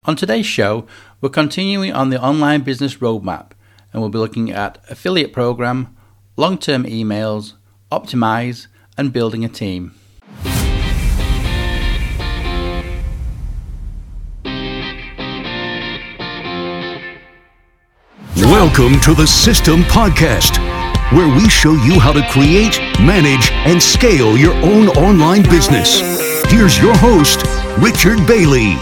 On today's show, we're continuing on the online business roadmap and we'll be looking at affiliate program, long-term emails, optimize, and building a team. Welcome to the System Podcast, where we show you how to create, manage, and scale your own online business. Here's your host, Richard Bailey.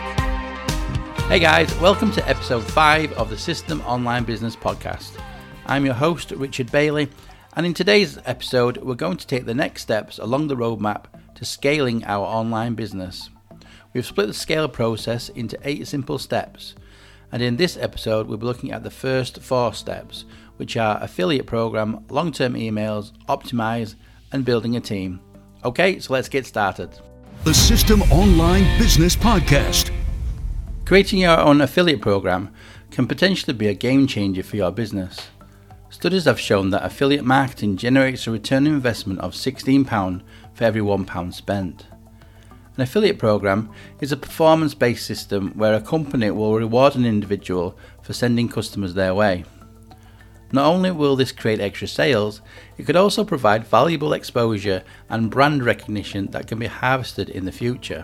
Hey guys, welcome to episode 5 of the System Online Business Podcast. I'm your host, Richard Bailey, and in today's episode, we're going to take the next steps along the roadmap to scaling our online business. We've split the scale process into 8 simple steps, and in this episode, we'll be looking at the first 4 steps, which are affiliate program, long-term emails, optimize, and building a team. Okay, so let's get started. The System Online Business Podcast. Creating your own affiliate program can potentially be a game changer for your business. Studies have shown that affiliate marketing generates a return on investment of £16 for every £1 spent. An affiliate program is a performance-based system where a company will reward an individual for sending customers their way. Not only will this create extra sales, it could also provide valuable exposure and brand recognition that can be harvested in the future.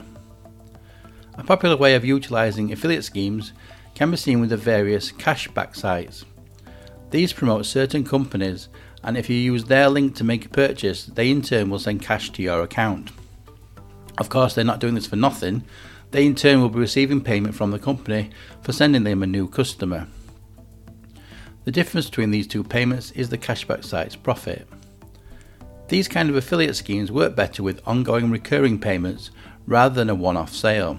A popular way of utilising affiliate schemes can be seen with the various cashback sites. These promote certain companies, and if you use their link to make a purchase, they in turn will send cash to your account. Of course, they're not doing this for nothing. They in turn will be receiving payment from the company for sending them a new customer. The difference between these two payments is the cashback site's profit. These kind of affiliate schemes work better with ongoing recurring payments rather than a one-off sale.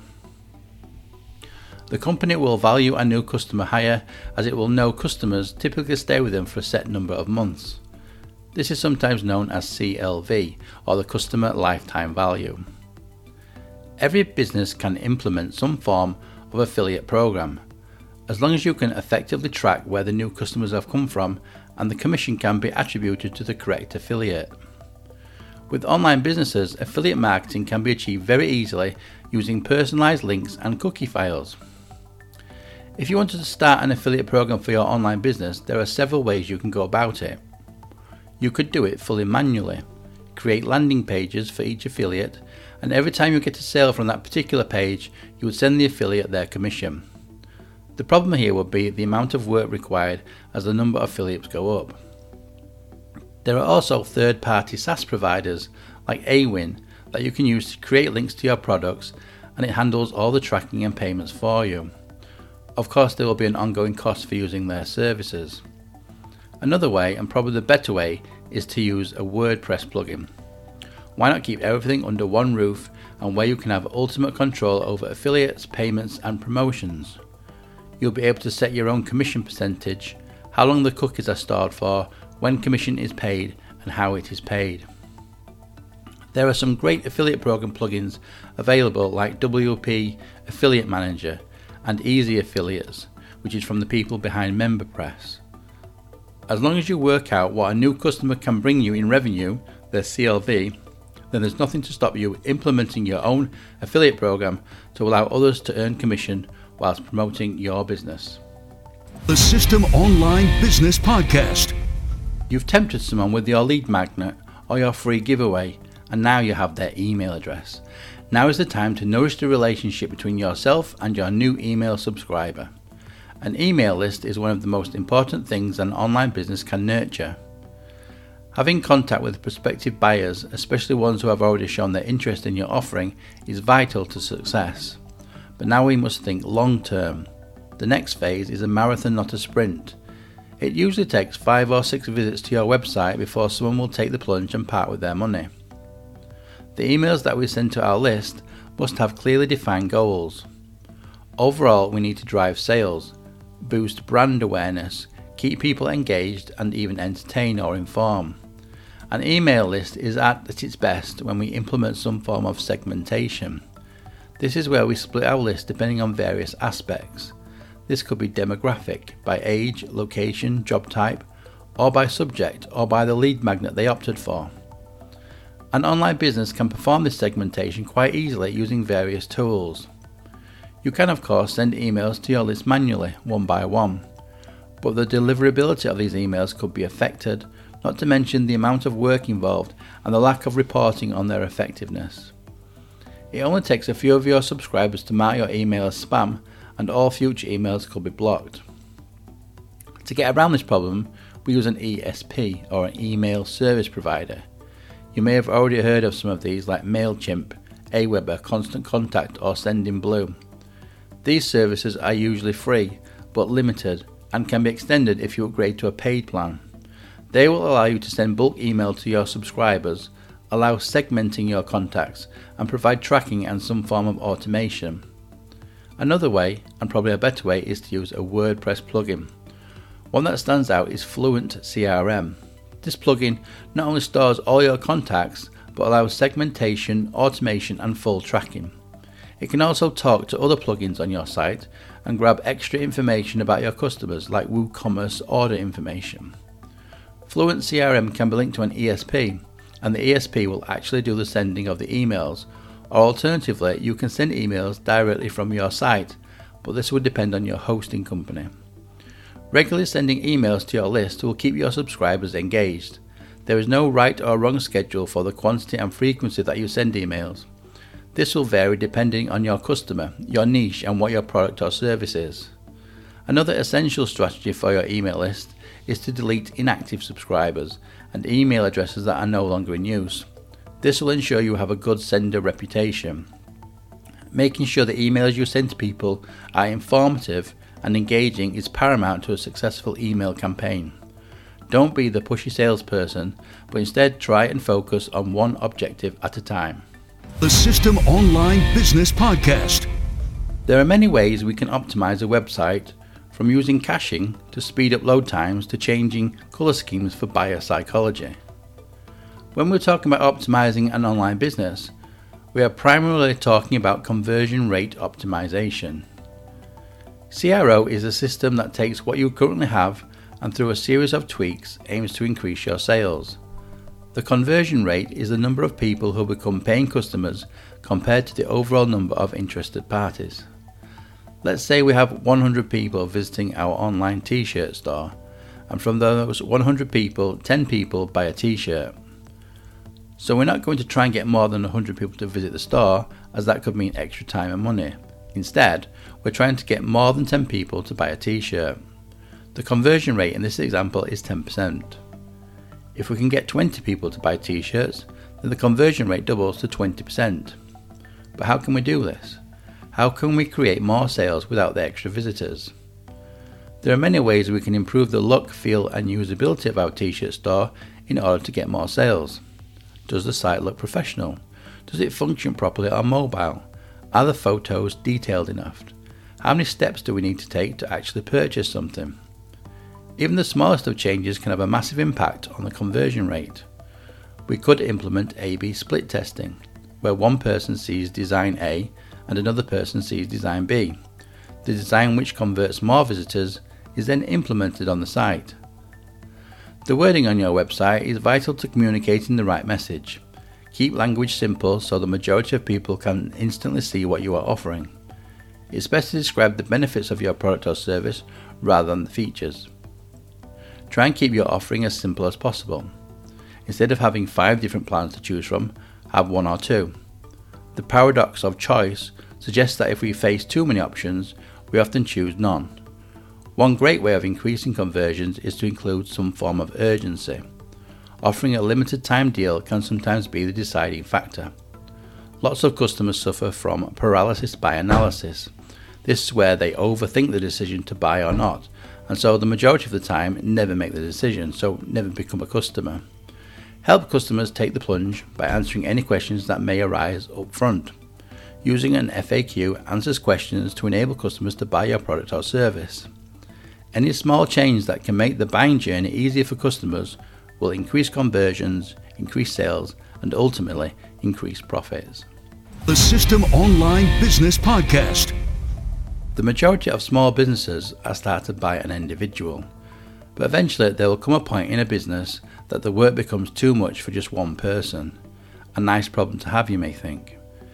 The company will value a new customer higher as it will know customers typically stay with them for a set number of months. This is sometimes known as CLV, or the customer lifetime value. Every business can implement some form of affiliate program, as long as you can effectively track where the new customers have come from and the commission can be attributed to the correct affiliate. With online businesses, affiliate marketing can be achieved very easily using personalized links and cookie files. If you wanted to start an affiliate program for your online business, there are several ways you can go about it. You could do it fully manually, create landing pages for each affiliate, and every time you get a sale from that particular page, you would send the affiliate their commission. The problem here would be the amount of work required as the number of affiliates go up. There are also third-party SaaS providers like Awin that you can use to create links to your products, and it handles all the tracking and payments for you. Of course, there will be an ongoing cost for using their services. Another way, and probably the better way, is to use a WordPress plugin. Why not keep everything under one roof and where you can have ultimate control over affiliates, payments, and promotions? You'll be able to set your own commission percentage, how long the cookies are stored for, when commission is paid, and how it is paid. There are some great affiliate program plugins available like WP Affiliate Manager and Easy Affiliates, which is from the people behind MemberPress. As long as you work out what a new customer can bring you in revenue, their CLV, then there's nothing to stop you implementing your own affiliate program to allow others to earn commission whilst promoting your business. The System Online Business Podcast. You've tempted someone with your lead magnet or your free giveaway, and now you have their email address. Now is the time to nourish the relationship between yourself and your new email subscriber. An email list is one of the most important things an online business can nurture. Having contact with prospective buyers, especially ones who have already shown their interest in your offering, is vital to success. But now we must think long term. The next phase is a marathon, not a sprint. It usually takes 5 or 6 visits to your website before someone will take the plunge and part with their money. The emails that we send to our list must have clearly defined goals. Overall, we need to drive sales, boost brand awareness, keep people engaged, and even entertain or inform. An email list is at its best when we implement some form of segmentation. This is where we split our list depending on various aspects. This could be demographic, by age, location, job type, or by subject, or by the lead magnet they opted for. An online business can perform this segmentation quite easily using various tools. You can of course send emails to your list manually, one by one, but the deliverability of these emails could be affected, not to mention the amount of work involved and the lack of reporting on their effectiveness. It only takes a few of your subscribers to mark your email as spam, and all future emails could be blocked. To get around this problem, we use an ESP, or an email service provider. You may have already heard of some of these like MailChimp, Aweber, Constant Contact or Sendinblue. These services are usually free, but limited, and can be extended if you upgrade to a paid plan. They will allow you to send bulk email to your subscribers, allow segmenting your contacts, and provide tracking and some form of automation. Another way, and probably a better way, is to use a WordPress plugin. One that stands out is Fluent CRM. This plugin not only stores all your contacts, but allows segmentation, automation and full tracking. It can also talk to other plugins on your site and grab extra information about your customers like WooCommerce order information. Fluent CRM can be linked to an ESP, and the ESP will actually do the sending of the emails, or alternatively you can send emails directly from your site, but this would depend on your hosting company. Regularly sending emails to your list will keep your subscribers engaged. There is no right or wrong schedule for the quantity and frequency that you send emails. This will vary depending on your customer, your niche and what your product or service is. Another essential strategy for your email list is to delete inactive subscribers and email addresses that are no longer in use. This will ensure you have a good sender reputation. Making sure the emails you send to people are informative and engaging is paramount to a successful email campaign. Don't be the pushy salesperson, but instead try and focus on one objective at a time. The System Online Business Podcast. There are many ways we can optimize a website, from using caching to speed up load times to changing color schemes for buyer psychology. When we're talking about optimizing an online business, we are primarily talking about conversion rate optimization. CRO is a system that takes what you currently have and through a series of tweaks aims to increase your sales. The conversion rate is the number of people who become paying customers compared to the overall number of interested parties. Let's say we have 100 people visiting our online t-shirt store, and from those 100 people, 10 people buy a t-shirt. So we're not going to try and get more than 100 people to visit the store, as that could mean extra time and money. Instead, we're trying to get more than 10 people to buy a t-shirt. The conversion rate in this example is 10%. If we can get 20 people to buy t-shirts, then the conversion rate doubles to 20%. But how can we do this? How can we create more sales without the extra visitors? There are many ways we can improve the look, feel and usability of our t-shirt store in order to get more sales. Does the site look professional? Does it function properly on mobile? Are the photos detailed enough? How many steps do we need to take to actually purchase something? Even the smallest of changes can have a massive impact on the conversion rate. We could implement A/B split testing, where one person sees design A and another person sees design B. The design which converts more visitors is then implemented on the site. The wording on your website is vital to communicating the right message. Keep language simple so the majority of people can instantly see what you are offering. It's best to describe the benefits of your product or service rather than the features. Try and keep your offering as simple as possible. Instead of having 5 different plans to choose from, have 1 or 2. The paradox of choice suggests that if we face too many options, we often choose none. One great way of increasing conversions is to include some form of urgency. Offering a limited time deal can sometimes be the deciding factor. Lots of customers suffer from paralysis by analysis. This is where they overthink the decision to buy or not, and so the majority of the time never make the decision, so never become a customer. Help customers take the plunge by answering any questions that may arise up front. Using an FAQ answers questions to enable customers to buy your product or service. Any small change that can make the buying journey easier for customers will increase conversions, increase sales, and ultimately increase profits. The System Online Business Podcast. The majority of small businesses are started by an individual, but eventually there will come a point in a business that the work becomes too much for just one person. A nice problem to have, you may think.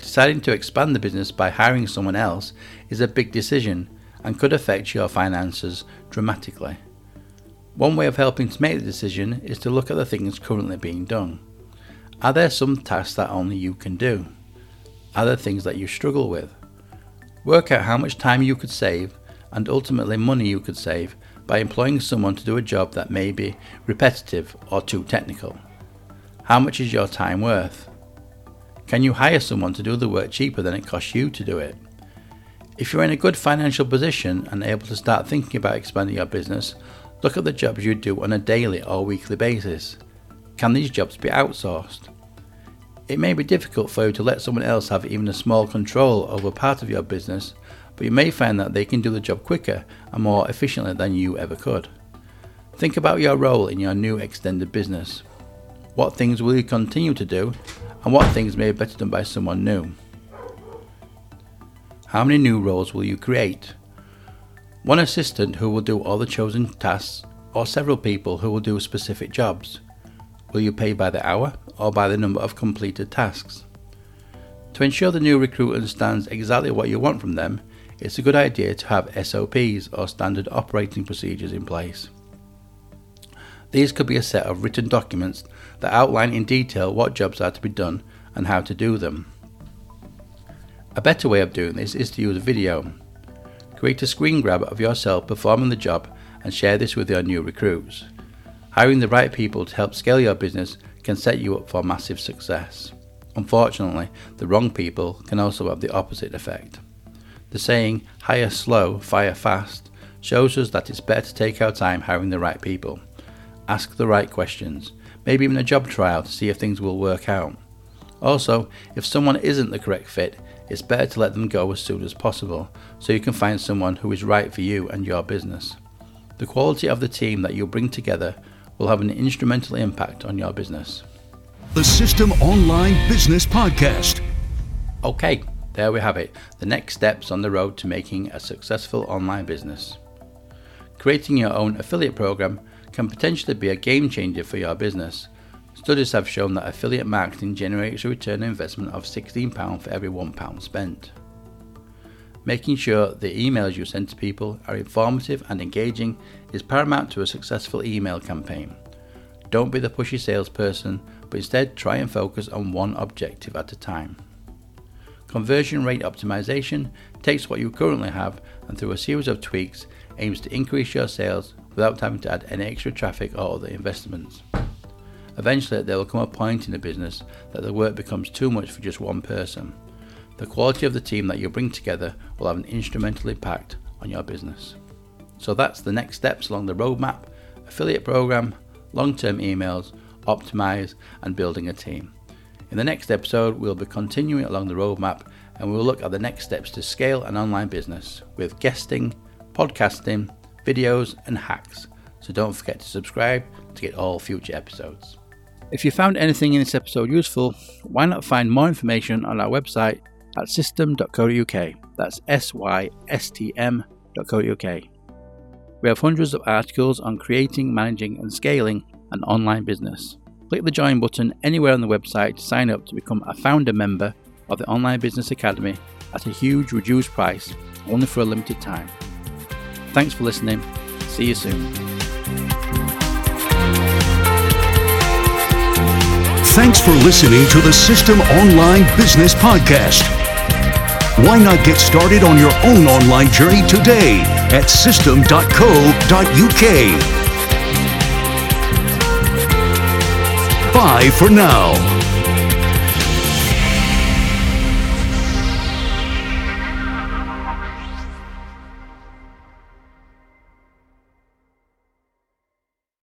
Deciding to expand the business by hiring someone else is a big decision and could affect your finances dramatically. One way of helping to make the decision is to look at the things currently being done. Are there some tasks that only you can do? Are there things that you struggle with? Work out how much time you could save and ultimately money you could save by employing someone to do a job that may be repetitive or too technical. How much is your time worth? Can you hire someone to do the work cheaper than it costs you to do it? If you're in a good financial position and able to start thinking about expanding your business, look at the jobs you do on a daily or weekly basis. Can these jobs be outsourced? It may be difficult for you to let someone else have even a small control over part of your business, but you may find that they can do the job quicker and more efficiently than you ever could. Think about your role in your new extended business. What things will you continue to do, and what things may be better done by someone new? How many new roles will you create? One assistant who will do all the chosen tasks, or several people who will do specific jobs? Will you pay by the hour or by the number of completed tasks? To ensure the new recruit understands exactly what you want from them, it's a good idea to have SOPs or standard operating procedures in place. These could be a set of written documents that outline in detail what jobs are to be done and how to do them. A better way of doing this is to use video. Create a screen grab of yourself performing the job and share this with your new recruits. Hiring the right people to help scale your business can set you up for massive success. Unfortunately, the wrong people can also have the opposite effect. The saying, hire slow, fire fast, shows us that it's better to take our time hiring the right people. Ask the right questions, maybe even a job trial to see if things will work out. Also, if someone isn't the correct fit, it's better to let them go as soon as possible so you can find someone who is right for you and your business. The quality of the team that you bring together will have an instrumental impact on your business. The System Online Business Podcast. Okay, there we have it. The next steps on the road to making a successful online business. Creating your own affiliate program can potentially be a game changer for your business. Studies have shown that affiliate marketing generates a return on investment of £16 for every £1 spent. Making sure the emails you send to people are informative and engaging is paramount to a successful email campaign. Don't be the pushy salesperson, but instead try and focus on one objective at a time. Conversion rate optimization takes what you currently have and through a series of tweaks aims to increase your sales without having to add any extra traffic or other investments. Eventually there will come a point in the business that the work becomes too much for just one person. The quality of the team that you bring together will have an instrumental impact on your business. So that's the next steps along the roadmap: affiliate program, long-term emails, optimize, and building a team. In the next episode, we'll be continuing along the roadmap and we'll look at the next steps to scale an online business with guesting, podcasting, videos, and hacks. So don't forget to subscribe to get all future episodes. If you found anything in this episode useful, why not find more information on our website at system.co.uk. That's systm.co.uk. We have hundreds of articles on creating, managing, and scaling an online business. Click the join button anywhere on the website to sign up to become a founder member of the Online Business Academy at a huge reduced price, only for a limited time. Thanks for listening. See you soon. Thanks for listening to the System Online Business Podcast. Why not get started on your own online journey today at system.co.uk? Bye for now.